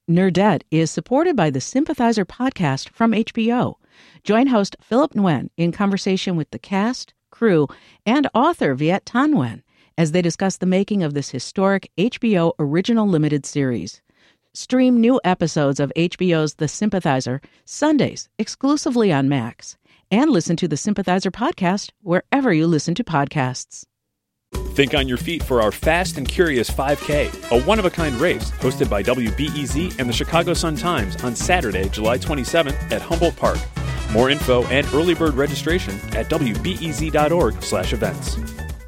Nerdette is supported by the Sympathizer podcast from HBO. Join host Philip Nguyen in conversation with the cast, crew, and author Viet Thanh Nguyen as they discuss the making of this historic HBO original limited series. Stream new episodes of HBO's The Sympathizer Sundays exclusively on Max, and listen to the Sympathizer podcast wherever you listen to podcasts. Think on your feet for our Fast and Curious 5K, a one-of-a-kind race hosted by WBEZ and the Chicago Sun-Times on Saturday, July 27th at Humboldt Park. More info and early bird registration at wbez.org/events.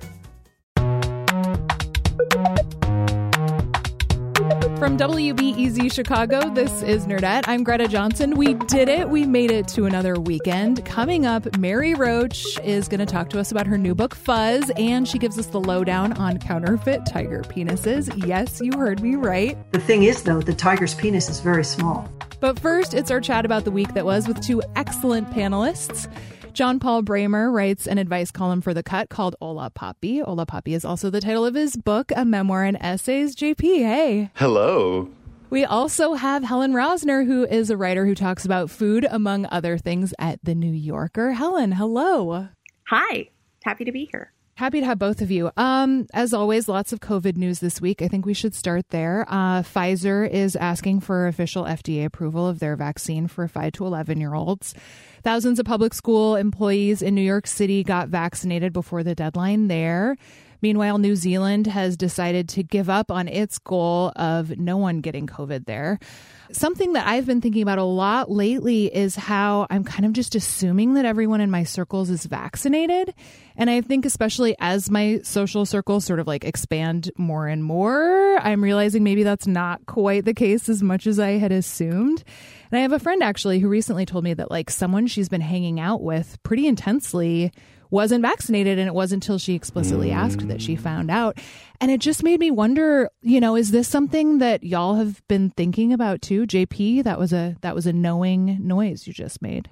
From WBEZ Chicago, this is Nerdette. I'm Greta Johnson. We did it. We made it to another weekend. Coming up, Mary Roach is going to talk to us about her new book, Fuzz, and she gives us the lowdown on counterfeit tiger penises. Yes, you heard me right. The thing is, though, the tiger's penis is very small. But first, it's our chat about the week that was with two excellent panelists. John Paul Bramer writes an advice column for The Cut called Hola Papi. Hola Papi is also the title of his book, a memoir and essays. JP, hey. Hello. We also have Helen Rosner, who is a writer who talks about food, among other things, at The New Yorker. Helen, hello. Hi. Happy to be here. Happy to have both of you. As always, lots of COVID news this week. I think we should start there. Pfizer is asking for official FDA approval of their vaccine for 5 to 11-year-olds. Thousands of public school employees in New York City got vaccinated before the deadline there. Meanwhile, New Zealand has decided to give up on its goal of no one getting COVID there. Something that I've been thinking about a lot lately is how I'm kind of just assuming that everyone in my circles is vaccinated. And I think especially as my social circles sort of like expand more and more, I'm realizing maybe that's not quite the case as much as I had assumed. And I have a friend actually who recently told me that like someone she's been hanging out with pretty intensely wasn't vaccinated, and it wasn't until she explicitly asked that she found out. And it just made me wonder, you know, is this something that y'all have been thinking about too? JP, that was a knowing noise you just made.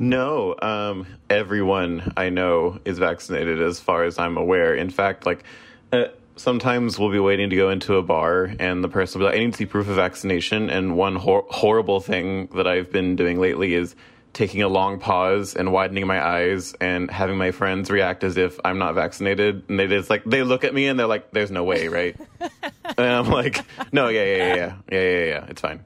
No, everyone I know is vaccinated as far as I'm aware. In fact, like sometimes we'll be waiting to go into a bar and the person will be like, I need to see proof of vaccination. And one horrible thing that I've been doing lately is taking a long pause and widening my eyes and having my friends react as if I'm not vaccinated. And they look at me and they're like, there's no way, right? And I'm like, no, yeah, it's fine.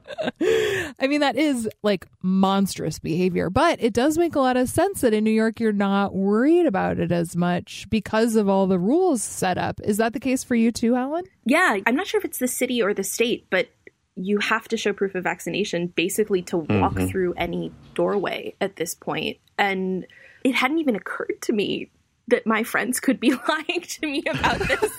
I mean, that is like monstrous behavior, but it does make a lot of sense that in New York, you're not worried about it as much because of all the rules set up. Is that the case for you too, Helen? Yeah, I'm not sure if it's the city or the state, but you have to show proof of vaccination basically to walk through any doorway at this point. And it hadn't even occurred to me that my friends could be lying to me about this.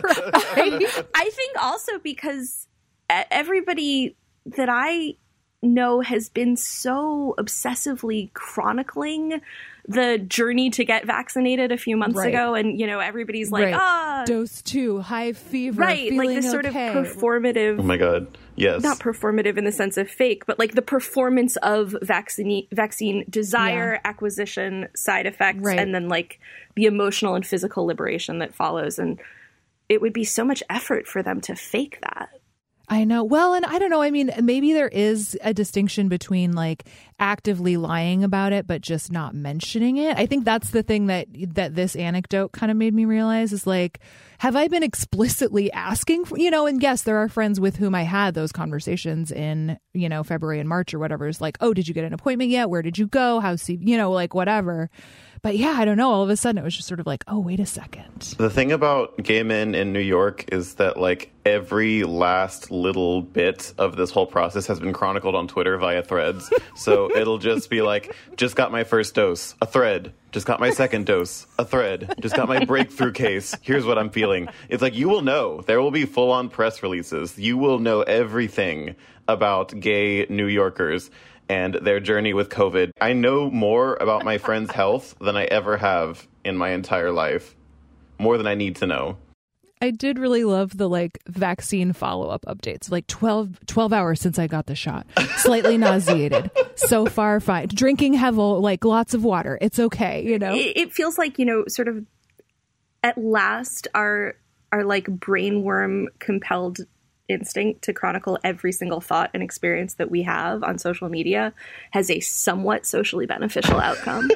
I think also because everybody that I know has been so obsessively chronicling the journey to get vaccinated a few months ago. And, you know, everybody's like, dose 2, high fever, right, like this sort of performative. Oh my God. Yes. Not performative in the sense of fake, but like the performance of vaccine desire, acquisition, side effects, and then like the emotional and physical liberation that follows. And it would be so much effort for them to fake that. I know. Well, and I don't know. I mean, maybe there is a distinction between like actively lying about it, but just not mentioning it. I think that's the thing that this anecdote kind of made me realize is like, have I been explicitly asking for, you know, and yes, there are friends with whom I had those conversations in, you know, February and March or whatever. It's like, oh, did you get an appointment yet? Where did you go? You know, like whatever. But yeah, I don't know. All of a sudden, it was just sort of like, oh, wait a second. The thing about gay men in New York is that, like, every last little bit of this whole process has been chronicled on Twitter via threads. So it'll just be like, just got my first dose, a thread. Just got my second dose, a thread. Just got my breakthrough case. Here's what I'm feeling. It's like, you will know. There will be full-on press releases. You will know everything about gay New Yorkers and their journey with COVID. I know more about my friend's health than I ever have in my entire life. More than I need to know. I did really love the like vaccine follow-up updates. Like 12 hours since I got the shot. Slightly nauseated. So far fine. Drinking heavy, like lots of water. It's okay, you know? It feels like, you know, sort of at last our like brainworm compelled instinct to chronicle every single thought and experience that we have on social media has a somewhat socially beneficial outcome.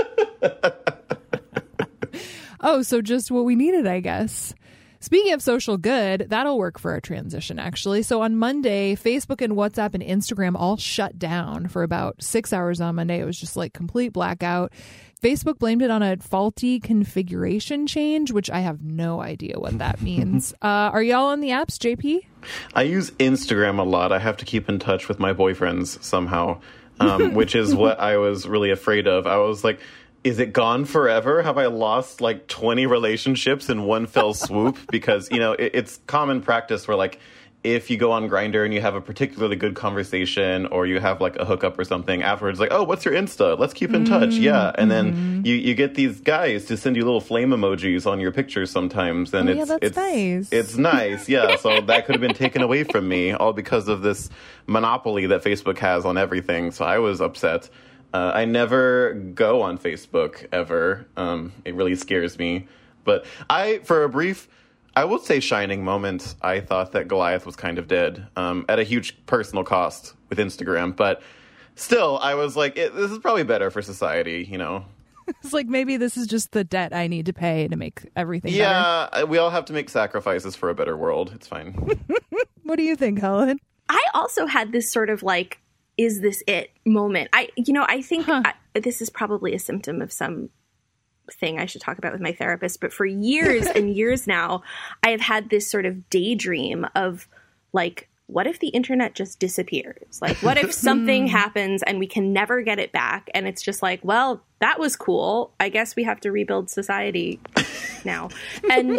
Oh, so just what we needed, I guess. Speaking of social good, that'll work for a transition, actually. So on Monday, Facebook and WhatsApp and Instagram all shut down for about 6 hours on Monday. It was just like complete blackout. Facebook blamed it on a faulty configuration change, which I have no idea what that means. Are y'all on the apps, JP? I use Instagram a lot. I have to keep in touch with my boyfriends somehow, which is what I was really afraid of. I was like, is it gone forever? Have I lost like 20 relationships in one fell swoop? Because, you know, it's common practice where like if you go on Grindr and you have a particularly good conversation or you have like a hookup or something afterwards, like, oh, what's your Insta? Let's keep in touch. Yeah. And then you get these guys to send you little flame emojis on your pictures sometimes. And it's nice. It's nice. Yeah. So that could have been taken away from me all because of this monopoly that Facebook has on everything. So I was upset. I never go on Facebook ever. It really scares me. But for a brief, I will say shining moment, I thought that Goliath was kind of dead at a huge personal cost with Instagram. But still, I was like, this is probably better for society, you know? It's like maybe this is just the debt I need to pay to make everything better. Yeah, we all have to make sacrifices for a better world. It's fine. What do you think, Helen? I also had this sort of like, is this it moment? I think this is probably a symptom of some thing I should talk about with my therapist. But for years and years now, I have had this sort of daydream of like, what if the internet just disappears? Like, what if something happens and we can never get it back? And it's just like, well, that was cool. I guess we have to rebuild society now. And,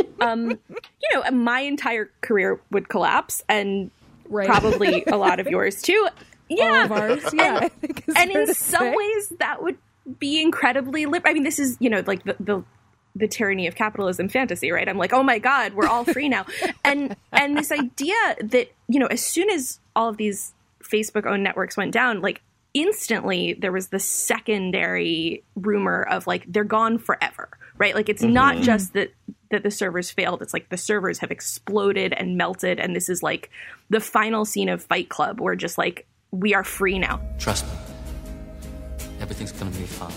my entire career would collapse and probably a lot of yours too. Yeah. All of ours. Yeah. And in some ways that would be incredibly I mean, this is, like the tyranny of capitalism fantasy, right? I'm like, oh my God, we're all free now. And this idea that, as soon as all of these Facebook owned networks went down, like instantly there was the secondary rumor of like, they're gone forever, right? Like it's not just that the servers failed. It's like the servers have exploded and melted. And this is like the final scene of Fight Club where just like, we are free now. Trust me. Everything's gonna be fine.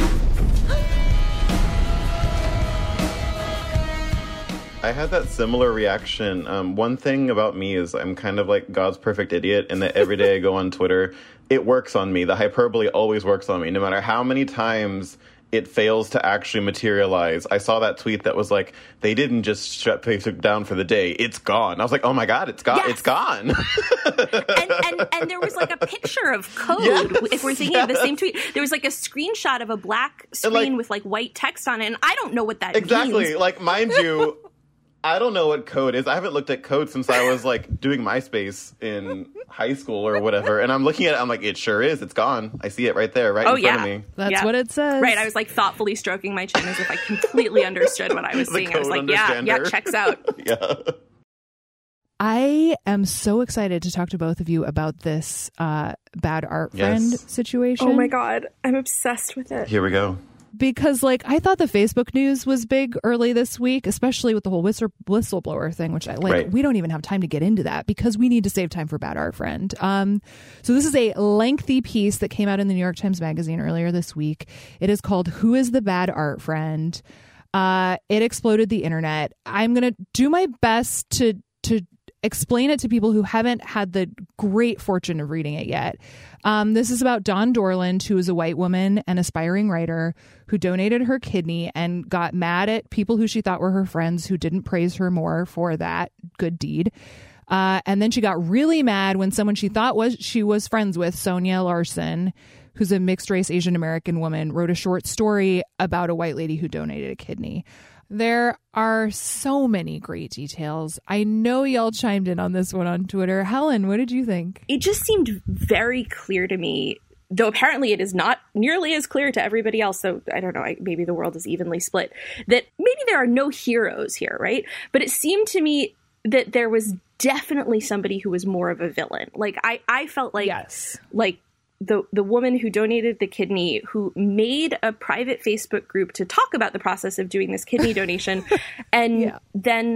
I had that similar reaction. One thing about me is I'm kind of like God's perfect idiot in that every day I go on Twitter, it works on me. The hyperbole always works on me, no matter how many times it fails to actually materialize. I saw that tweet that was like, they didn't just shut Facebook down for the day. It's gone. I was like, oh my God, it's gone. Yes. It's gone. and there was like a picture of code. Yes, if we're thinking of the same tweet, there was like a screenshot of a black screen with like white text on it. And I don't know what that means. Exactly. Like, mind you, I don't know what code is. I haven't looked at code since I was like doing MySpace in high school or whatever. And I'm looking at it, I'm like, it sure is. It's gone. I see it right there, right in front of me. That's what it says. Right. I was like thoughtfully stroking my chin as if I completely understood what I was seeing. I was like, yeah, checks out. Yeah. I am so excited to talk to both of you about this bad art friend situation. Oh my God. I'm obsessed with it. Here we go. Because, like, I thought the Facebook news was big early this week, especially with the whole whistleblower thing, which I like. Right. We don't even have time to get into that because we need to save time for Bad Art Friend. So this is a lengthy piece that came out in the New York Times Magazine earlier this week. It is called "Who is the Bad Art Friend?" It exploded the internet. I'm going to do my best to explain it to people who haven't had the great fortune of reading it yet. This is about Dawn Dorland, who is a white woman and aspiring writer who donated her kidney and got mad at people who she thought were her friends who didn't praise her more for that good deed. And then she got really mad when someone she thought she was friends with, Sonia Larson, who's a mixed race Asian American woman, wrote a short story about a white lady who donated a kidney. There are so many great details. I know y'all chimed in on this one on Twitter. Helen, what did you think? It just seemed very clear to me, though apparently it is not nearly as clear to everybody else. So I don't know, maybe the world is evenly split, that maybe there are no heroes here, right? But it seemed to me that there was definitely somebody who was more of a villain. Like I felt like, yes, like the woman who donated the kidney, who made a private Facebook group to talk about the process of doing this kidney donation, and then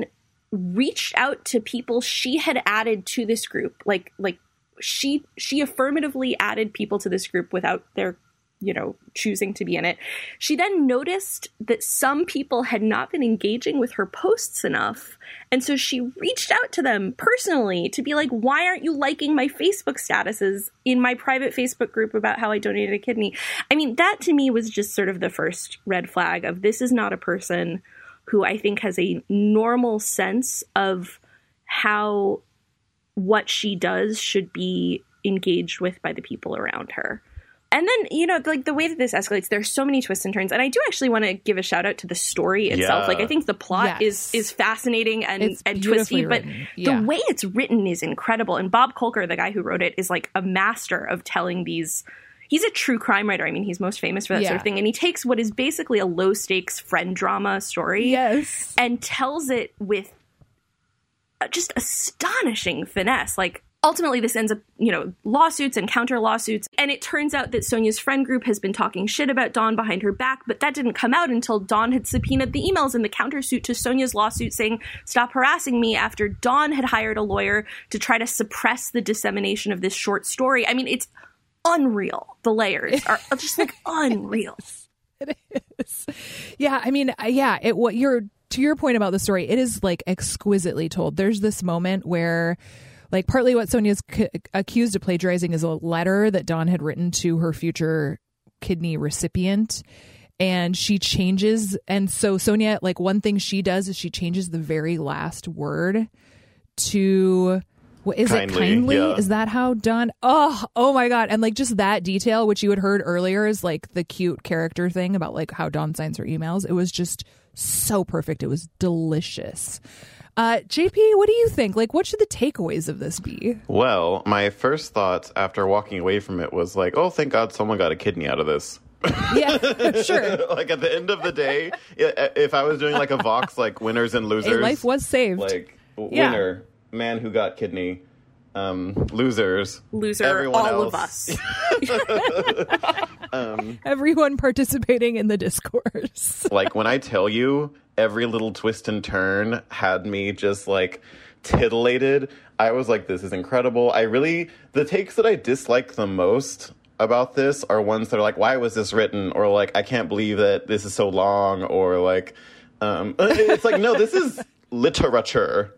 reached out to people she had added to this group. Like she affirmatively added people to this group without their, choosing to be in it. She then noticed that some people had not been engaging with her posts enough. And so she reached out to them personally to be like, why aren't you liking my Facebook statuses in my private Facebook group about how I donated a kidney? I mean, that to me was just sort of the first red flag of this is not a person who I think has a normal sense of how what she does should be engaged with by the people around her. And then, like the way that this escalates, there's so many twists and turns. And I do actually want to give a shout out to the story itself. Like, I think the plot is fascinating and twisty, but the way it's written is incredible. And Bob Kolker, the guy who wrote it, is like a master of telling these. He's a true crime writer. I mean, he's most famous for that sort of thing. And he takes what is basically a low stakes friend drama story and tells it with just astonishing finesse. Like, ultimately, this ends up, lawsuits and counter lawsuits. And it turns out that Sonia's friend group has been talking shit about Dawn behind her back, but that didn't come out until Dawn had subpoenaed the emails in the countersuit to Sonia's lawsuit saying, stop harassing me, after Dawn had hired a lawyer to try to suppress the dissemination of this short story. I mean, it's unreal. The layers are just like unreal. It is. Yeah. I mean, to your point about the story, it is like exquisitely told. There's this moment where, like, partly what Sonia's accused of plagiarizing is a letter that Dawn had written to her future kidney recipient. And she changes. And so Sonia, like, one thing she does is she changes the very last word to, what is it? Kindly? Yeah. Is that how Dawn? Oh my God. And like just that detail, which you had heard earlier, is like the cute character thing about like how Dawn signs her emails. It was just so perfect. It was delicious. JP, what do you think? Like, what should the takeaways of this be? Well, my first thoughts after walking away from it was like, oh, thank God someone got a kidney out of this. Yeah, sure. Like, at the end of the day, if I was doing like a Vox, like winners and losers. A life was saved. Like, winner, man who got kidney. Losers. Loser, everyone all else. of us. Everyone participating in the discourse. Like, when I tell you, every little twist and turn had me just like titillated. I was like, this is incredible. The takes that I dislike the most about this are ones that are like, why was this written? Or like, I can't believe that this is so long. Or like, it's like, no, this is literature.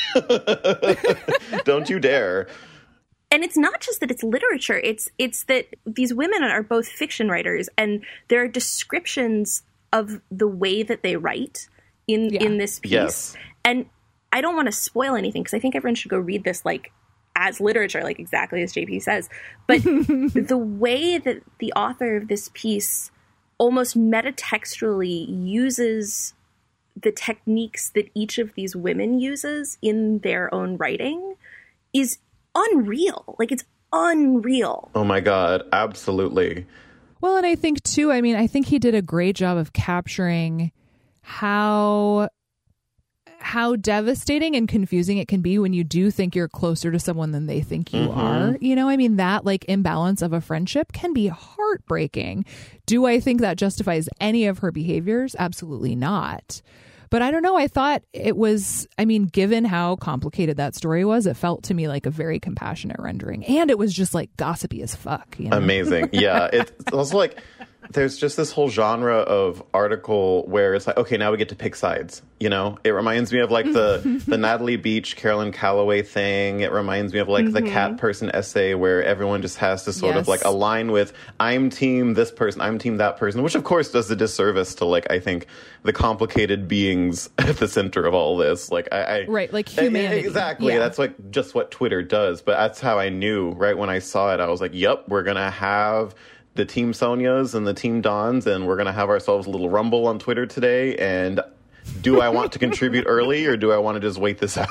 Don't you dare. And it's not just that it's literature. It's that these women are both fiction writers, and there are descriptions of the way that they write in this piece. Yes. And I don't want to spoil anything because I think everyone should go read this like as literature, like exactly as JP says. But the way that the author of this piece almost metatextually uses the techniques that each of these women uses in their own writing is unreal. Like, it's unreal. Oh my God, absolutely. Well, and I think too, I think he did a great job of capturing how devastating and confusing it can be when you do think you're closer to someone than they think you are. That like imbalance of a friendship can be heartbreaking. Do I think that justifies any of her behaviors? Absolutely not. But I don't know. I thought it was, given how complicated that story was, it felt to me like a very compassionate rendering. And it was just like gossipy as fuck. Amazing. Yeah. It's also like, there's just this whole genre of article where it's like, okay, now we get to pick sides. It reminds me of like the Natalie Beach, Carolyn Calloway thing. It reminds me of like the cat person essay where everyone just has to sort of like align with, I'm team this person, I'm team that person, which of course does a disservice to like, I think the complicated beings at the center of all this. Like right. Like humanity. Exactly. Yeah. That's like just what Twitter does. But that's how I knew right when I saw it. I was like, yep, we're going to have the Team Sonias and the Team Dons, and we're going to have ourselves a little rumble on Twitter today. And do I want to contribute early, or do I want to just wait this out?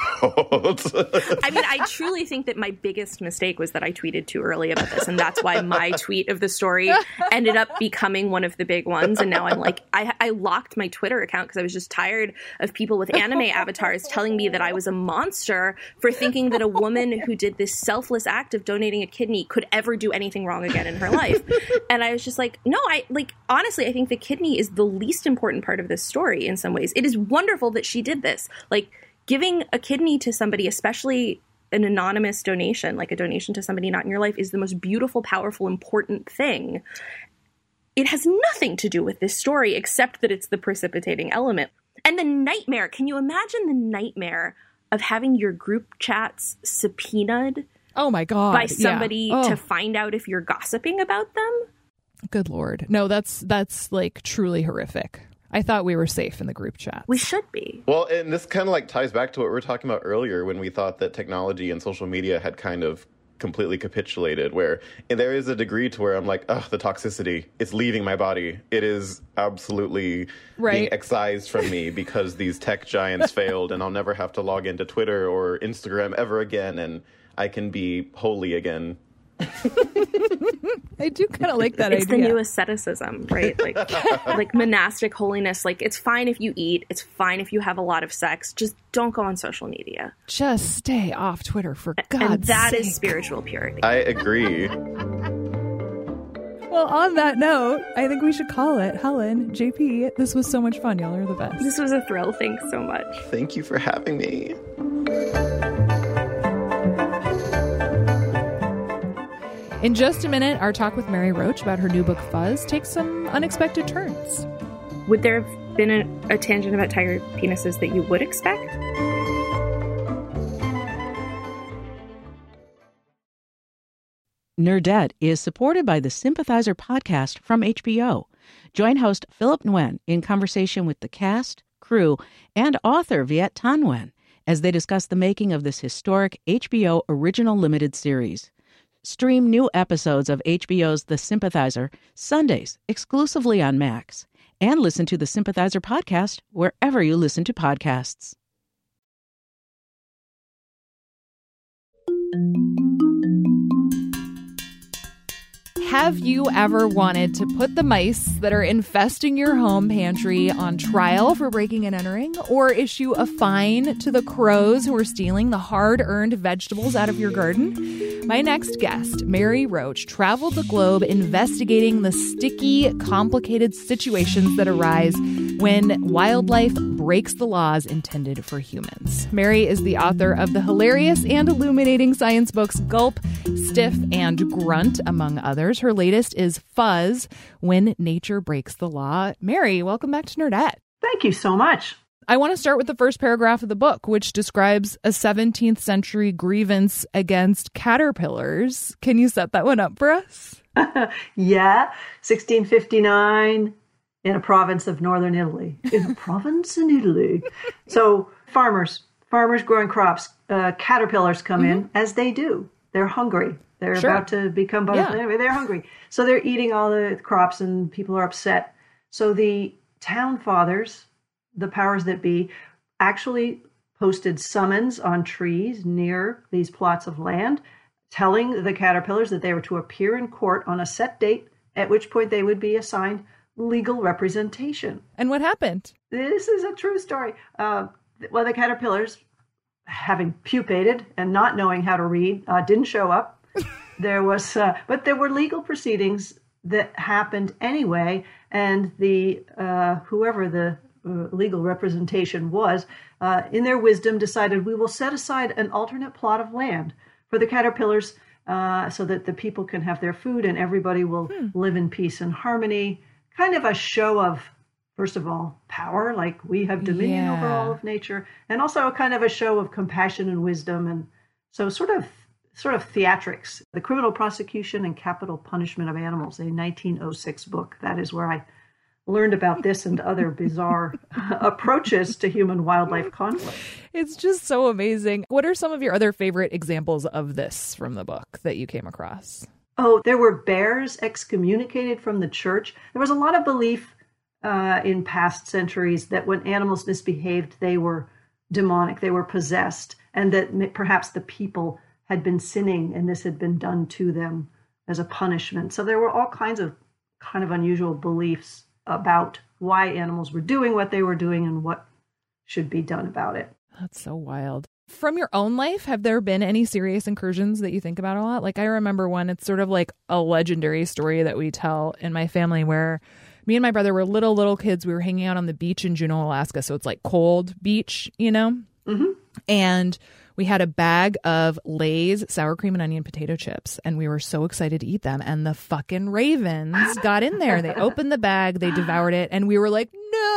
I truly think that my biggest mistake was that I tweeted too early about this, and that's why my tweet of the story ended up becoming one of the big ones. And now I'm like, I locked my Twitter account because I was just tired of people with anime avatars telling me that I was a monster for thinking that a woman who did this selfless act of donating a kidney could ever do anything wrong again in her life. And I was just like, no, honestly, I think the kidney is the least important part of this story in some ways. It is wonderful that she did this. Like, Giving a kidney to somebody, especially an anonymous donation, like a donation to somebody not in your life, is the most beautiful, powerful, important thing. It has nothing to do with this story except that it's the precipitating element. And the nightmare, can you imagine the nightmare of having your group chats subpoenaed Oh my God. by somebody to find out if you're gossiping about them? Good Lord. No, that's like truly horrific. I thought we were safe in the group chat. We should be. Well, and this kind of like ties back to what we were talking about earlier when we thought that technology and social media had kind of completely capitulated, where and there is a degree to where I'm like, oh, the toxicity, it's leaving my body. It is absolutely being excised from me because these tech giants failed, and I'll never have to log into Twitter or Instagram ever again, and I can be holy again. I do kind of like that it's idea. It's the new asceticism, right? Like monastic holiness. Like, it's fine if you eat. It's fine if you have a lot of sex. Just don't go on social media. Just stay off Twitter, for God's sake. And that is spiritual purity. I agree. Well, on that note, I think we should call it. Helen, JP, this was so much fun. Y'all are the best. This was a thrill. Thanks so much. Thank you for having me. In just a minute, our talk with Mary Roach about her new book, Fuzz, takes some unexpected turns. Would there have been a tangent about tiger penises that you would expect? Nerdette is supported by the Sympathizer podcast from HBO. Join host Philip Nguyen in conversation with the cast, crew, and author Viet Thanh Nguyen as they discuss the making of this historic HBO original limited series. Stream new episodes of HBO's The Sympathizer Sundays exclusively on Max. And listen to the Sympathizer podcast wherever you listen to podcasts. Have you ever wanted to put the mice that are infesting your home pantry on trial for breaking and entering, or issue a fine to the crows who are stealing the hard-earned vegetables out of your garden? My next guest, Mary Roach, traveled the globe investigating the sticky, complicated situations that arise when wildlife breaks the laws intended for humans. Mary is the author of the hilarious and illuminating science books Gulp, Stiff, and Grunt, among others. Her latest is Fuzz, When Nature Breaks the Law. Mary, welcome back to Nerdette. Thank you so much. I want to start with the first paragraph of the book, which describes a 17th century grievance against caterpillars. Can you set that one up for us? Yeah, 1659 in a province of northern Italy. In a province in Italy. So farmers growing crops, caterpillars come in, as they do. They're hungry. They're about to become butterflies. Anyway, they're hungry. So they're eating all the crops and people are upset. So the town fathers, the powers that be, actually posted summons on trees near these plots of land, telling the caterpillars that they were to appear in court on a set date, at which point they would be assigned legal representation. And what happened? This is a true story. Well, the caterpillars, having pupated and not knowing how to read, didn't show up. But there were legal proceedings that happened anyway, and the whoever the legal representation was, in their wisdom, decided we will set aside an alternate plot of land for the caterpillars so that the people can have their food and everybody will live in peace and harmony. Kind of a show of, first of all, power, like we have dominion over all of nature, and also a kind of a show of compassion and wisdom, and so sort of theatrics. The Criminal Prosecution and Capital Punishment of Animals, a 1906 book. That is where I learned about this and other bizarre approaches to human-wildlife conflict. It's just so amazing. What are some of your other favorite examples of this from the book that you came across? Oh, there were bears excommunicated from the church. There was a lot of belief in past centuries that when animals misbehaved, they were demonic, they were possessed, and that perhaps the people had been sinning and this had been done to them as a punishment. So there were all kinds of kind of unusual beliefs about why animals were doing what they were doing and what should be done about it. That's so wild. From your own life, have there been any serious incursions that you think about a lot? Like, I remember one, it's sort of like a legendary story that we tell in my family where me and my brother were little kids. We were hanging out on the beach in Juneau, Alaska. So it's like cold beach, you know? And we had a bag of Lay's sour cream and onion potato chips, and we were so excited to eat them. And the fucking ravens got in there. They opened the bag, they devoured it, and we were like,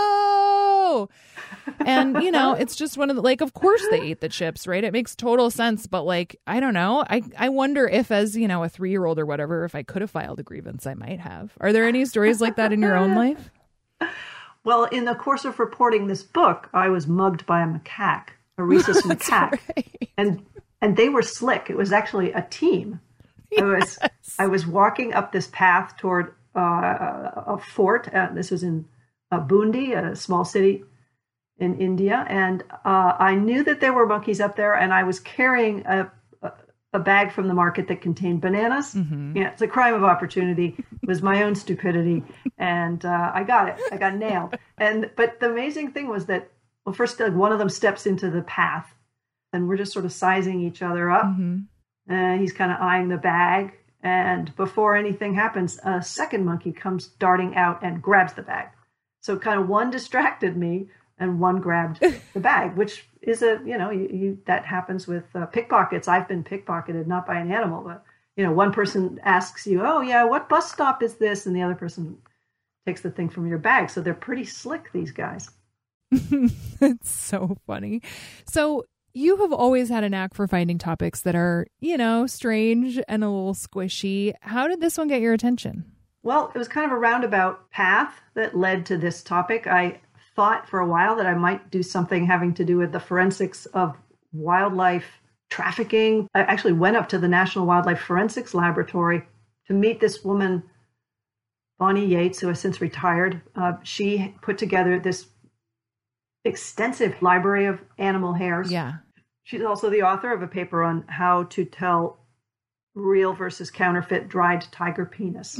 no. And, you know, it's just one of the, like, of course they ate the chips, right? It makes total sense. But, like, I don't know. I wonder if, as, you know, a 3-year-old or whatever, if I could have filed a grievance, I might have. Are there any stories like that in your own life? Well, in the course of reporting this book, I was mugged by a macaque, a rhesus macaque. Right. And they were slick. It was actually a team. Yes. I was walking up this path toward a fort. This was in Bundi, a small city in India. And I knew that there were monkeys up there, and I was carrying a bag from the market that contained bananas. Mm-hmm. Yeah, it's a crime of opportunity. It was my own stupidity. And I got it. I got nailed. But the amazing thing was that, well, first, one of them steps into the path, and we're just sort of sizing each other up. Mm-hmm. He's kind of eyeing the bag. And before anything happens, a second monkey comes darting out and grabs the bag. So kind of one distracted me and one grabbed the bag, which is that happens with pickpockets. I've been pickpocketed, not by an animal, but, you know, one person asks you, oh, yeah, what bus stop is this? And the other person takes the thing from your bag. So they're pretty slick, these guys. It's so funny. So you have always had a knack for finding topics that are, you know, strange and a little squishy. How did this one get your attention? Well, it was kind of a roundabout path that led to this topic. I thought for a while that I might do something having to do with the forensics of wildlife trafficking. I actually went up to the National Wildlife Forensics Laboratory to meet this woman, Bonnie Yates, who has since retired. She put together this extensive library of animal hairs. Yeah. She's also the author of a paper on how to tell real versus counterfeit dried tiger penis.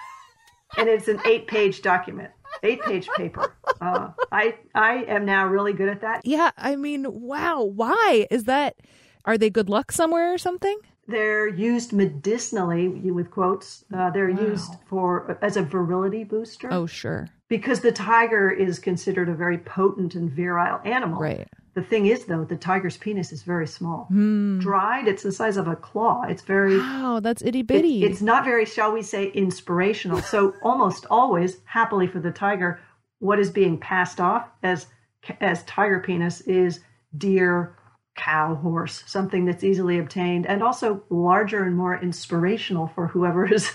And it's an 8-page document. 8-page paper. I am now really good at that. Yeah, I mean, wow. Why is that? Are they good luck somewhere or something? They're used medicinally, with quotes. They're used as a virility booster. Oh, sure. Because the tiger is considered a very potent and virile animal. Right. The thing is, though, the tiger's penis is very small. Dried, it's the size of a claw. It's very... Wow, that's itty bitty. It's not very, shall we say, inspirational. So almost always, happily for the tiger, what is being passed off as tiger penis is deer, cow, horse, something that's easily obtained and also larger and more inspirational for whoever is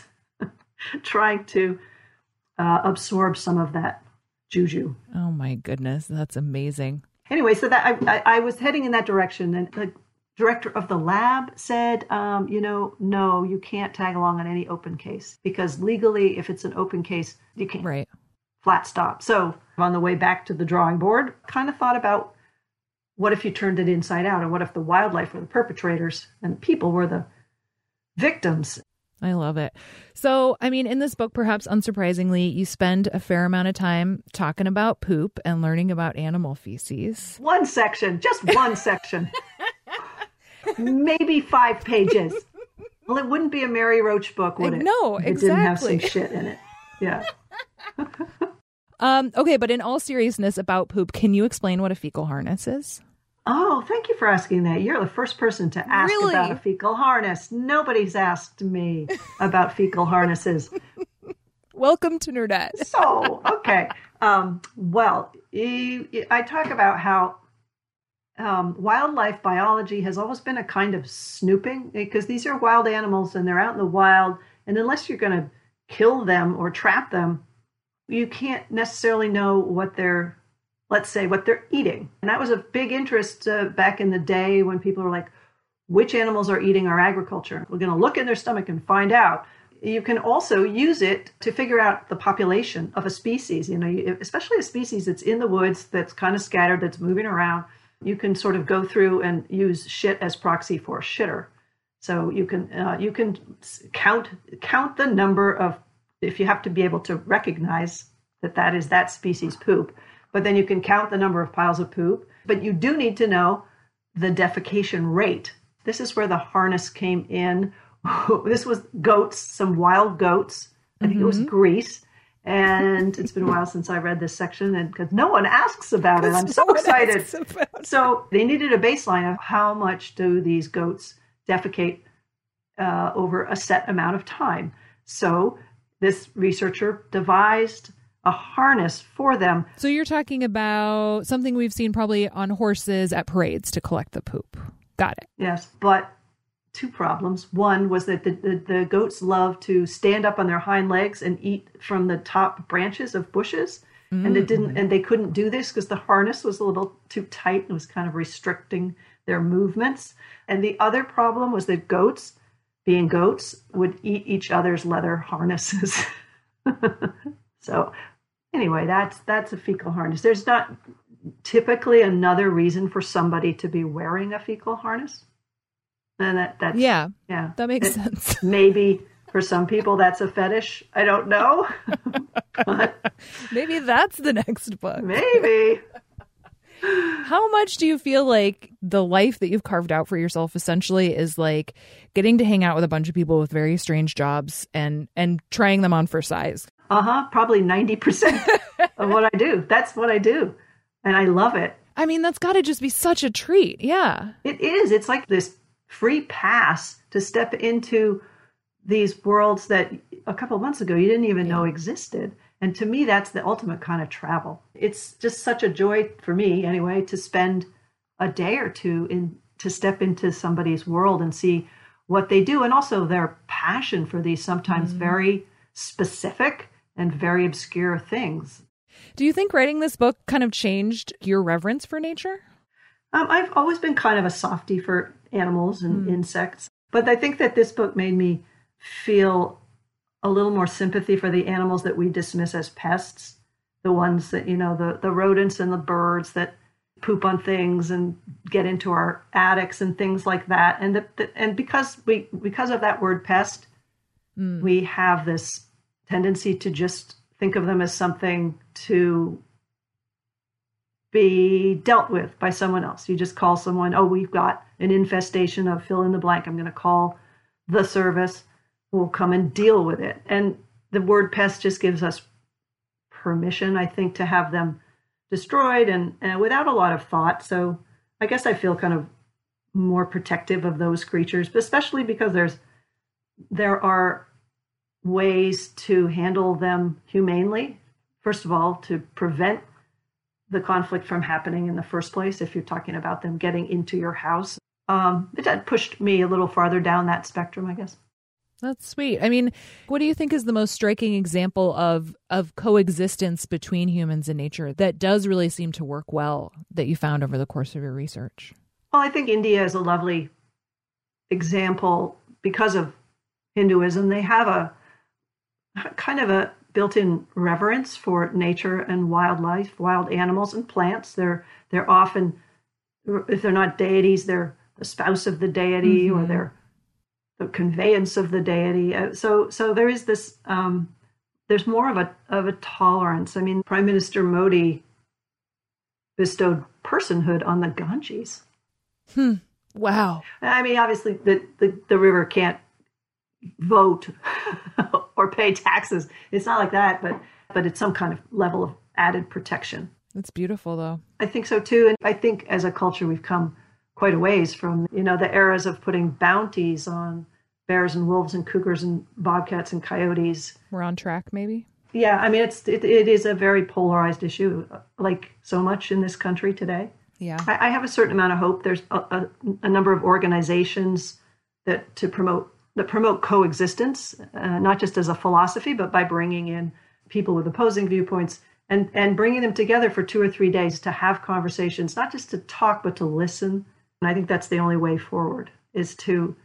trying to absorb some of that juju. Oh my goodness, that's amazing. Anyway, so that I was heading in that direction, and the director of the lab said, no, you can't tag along on any open case because legally, if it's an open case, you can't. Right. Flat stop. So on the way back to the drawing board, kind of thought about what if you turned it inside out, and what if the wildlife were the perpetrators and the people were the victims? I love it. So, I mean, in this book, perhaps unsurprisingly, you spend a fair amount of time talking about poop and learning about animal feces. One section, just one section. Maybe 5 pages. Well, it wouldn't be a Mary Roach book, would it? No, if it exactly. didn't have some shit in it. Yeah. Okay, but in all seriousness about poop, can you explain what a fecal harness is? Oh, thank you for asking that. You're the first person to ask about a fecal harness. Nobody's asked me about fecal harnesses. Welcome to Nerdette. So, okay. Well, I talk about how wildlife biology has always been a kind of snooping, because these are wild animals and they're out in the wild. And unless you're going to kill them or trap them, you can't necessarily know what they're eating. And that was a big interest back in the day when people were like, which animals are eating our agriculture? We're going to look in their stomach and find out. You can also use it to figure out the population of a species, especially a species that's in the woods, that's kind of scattered, that's moving around. You can sort of go through and use shit as proxy for shitter. So you can count the number of, if you have to be able to recognize that is that species poop. But then you can count the number of piles of poop. But you do need to know the defecation rate. This is where the harness came in. This was goats, some wild goats. I think it was Greece. And it's been a while since I read this section, and because no one asks about it, I'm so excited. So they needed a baseline of how much do these goats defecate over a set amount of time. So this researcher devised a harness for them. So you're talking about something we've seen probably on horses at parades to collect the poop. Got it. Yes, but two problems. One was that the goats love to stand up on their hind legs and eat from the top branches of bushes. And they couldn't do this because the harness was a little too tight and was kind of restricting their movements. And the other problem was that goats, being goats, would eat each other's leather harnesses. So anyway, that's a fecal harness. There's not typically another reason for somebody to be wearing a fecal harness. And that's that makes sense. Maybe for some people that's a fetish. I don't know. But maybe that's the next book. Maybe. How much do you feel like the life that you've carved out for yourself essentially is like getting to hang out with a bunch of people with very strange jobs and trying them on for size? Probably 90% of what I do. That's what I do. And I love it. I mean, that's got to just be such a treat. Yeah. It is. It's like this free pass to step into these worlds that a couple of months ago you didn't even know existed. And to me, that's the ultimate kind of travel. It's just such a joy for me, anyway, to spend a day or two to step into somebody's world and see what they do, and also their passion for these sometimes very specific and very obscure things. Do you think writing this book kind of changed your reverence for nature? I've always been kind of a softie for animals and insects, but I think that this book made me feel a little more sympathy for the animals that we dismiss as pests, the ones that, the rodents and the birds that poop on things and get into our attics and things like that. And because of that word pest, we have this tendency to just think of them as something to be dealt with by someone else. You just call someone, we've got an infestation of fill in the blank. I'm going to call the service who will come and deal with it. And the word pest just gives us permission, I think, to have them destroyed and without a lot of thought. So I guess I feel kind of more protective of those creatures, especially because there are ways to handle them humanely. First of all, to prevent the conflict from happening in the first place, if you're talking about them getting into your house. It had pushed me a little farther down that spectrum, I guess. That's sweet. I mean, what do you think is the most striking example of coexistence between humans and nature that does really seem to work well that you found over the course of your research? Well, I think India is a lovely example because of Hinduism. They have a kind of a built-in reverence for nature and wildlife, wild animals and plants. They're often, if they're not deities, they're the spouse of the deity or they're the conveyance of the deity. So there is this, there's more of a tolerance. I mean, Prime Minister Modi bestowed personhood on the Ganges. Wow. I mean, obviously the river can't vote or pay taxes. It's not like that, but it's some kind of level of added protection. It's beautiful, though. I think so, too. And I think as a culture, we've come quite a ways from, the eras of putting bounties on bears and wolves and cougars and bobcats and coyotes. We're on track, maybe? Yeah, I mean, it is a very polarized issue, like so much in this country today. Yeah. I have a certain amount of hope. There's a number of organizations that promote coexistence, not just as a philosophy, but by bringing in people with opposing viewpoints and bringing them together for 2 or 3 days to have conversations, not just to talk, but to listen. And I think that's the only way forward, is to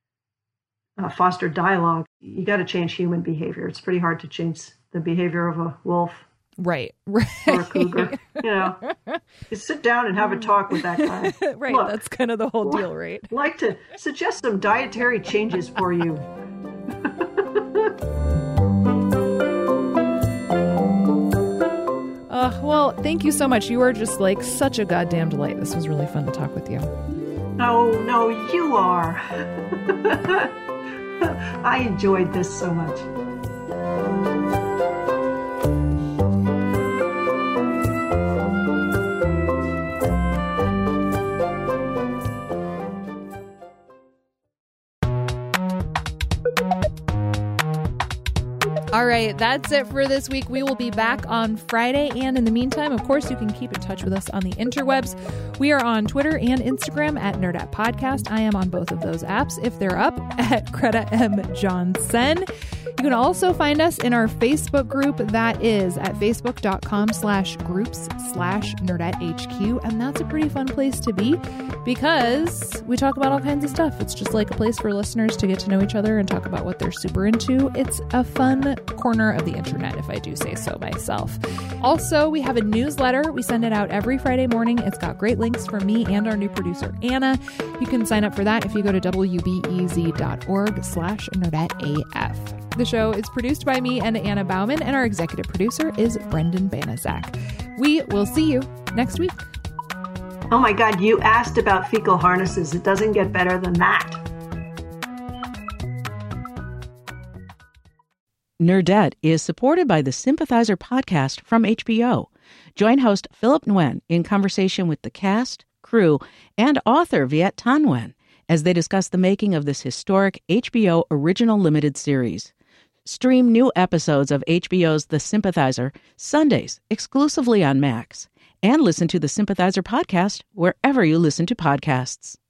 foster dialogue. You got to change human behavior. It's pretty hard to change the behavior of a wolf. Right. Or a cougar. Just sit down and have a talk with that guy. Right. Look, that's kind of the whole deal, right? I'd like to suggest some dietary changes for you. Well, thank you so much. You are just like such a goddamn delight. This was really fun to talk with you. No, you are. I enjoyed this so much. All right, that's it for this week. We will be back on Friday. And in the meantime, of course, you can keep in touch with us on the interwebs. We are on Twitter and Instagram at Nerdette Podcast. I am on both of those apps, if they're up, at Greta M. Johnson. You can also find us in our Facebook group. That is at facebook.com/groups/NerdetteHQ. And that's a pretty fun place to be because we talk about all kinds of stuff. It's just like a place for listeners to get to know each other and talk about what they're super into. It's a fun corner of the internet, if I do say so myself. Also, we have a newsletter. We send it out every Friday morning. It's got great links for me and our new producer, Anna. You can sign up for that if you go to wbez.org/NerdetteAF. The show is produced by me and Anna Bauman, and our executive producer is Brendan Banaszak. We will see you next week. Oh my God, you asked about fecal harnesses. It doesn't get better than that. Nerdette is supported by the Sympathizer podcast from HBO. Join host Philip Nguyen in conversation with the cast, crew, and author Viet Thanh Nguyen as they discuss the making of this historic HBO original limited series. Stream new episodes of HBO's The Sympathizer Sundays exclusively on Max, and listen to the Sympathizer podcast wherever you listen to podcasts.